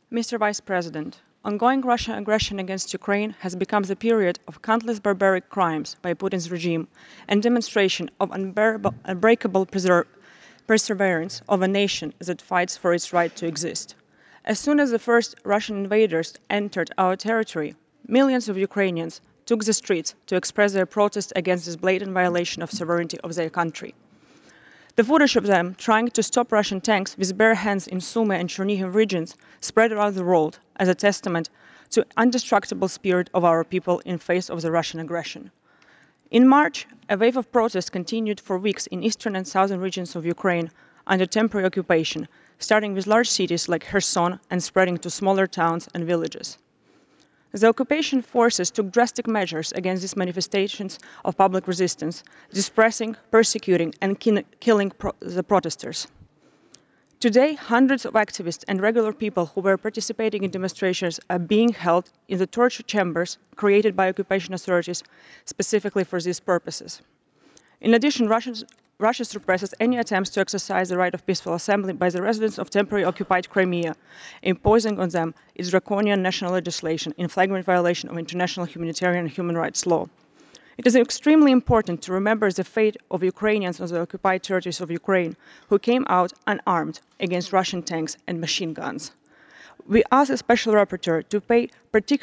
Mr. Vice President, ongoing Russian aggression against Ukraine has become the period of countless barbaric crimes by Putin's regime and demonstration of unbreakable perseverance of a nation that fights for its right to exist. As soon as the first Russian invaders entered our territory, millions of Ukrainians took the streets to express their protest against this blatant violation of sovereignty of their country. The footage of them trying to stop Russian tanks with bare hands in Sumy and Chernihiv regions spread around the world as a testament to the indestructible spirit of our people in face of the Russian aggression. In March, a wave of protests continued for weeks in eastern and southern regions of Ukraine under temporary occupation, starting with large cities like Kherson and spreading to smaller towns and villages. The occupation forces took drastic measures against these manifestations of public resistance, suppressing, persecuting, and killing the protesters. Today, hundreds of activists and regular people who were participating in demonstrations are being held in the torture chambers created by occupation authorities specifically for these purposes. In addition, Russia suppresses any attempts to exercise the right of peaceful assembly by the residents of temporarily occupied Crimea, imposing on them its draconian national legislation in flagrant violation of international humanitarian and human rights law. It is extremely important to remember the fate of Ukrainians on the occupied territories of Ukraine who came out unarmed against Russian tanks and machine guns. We ask the Special Rapporteur to pay particular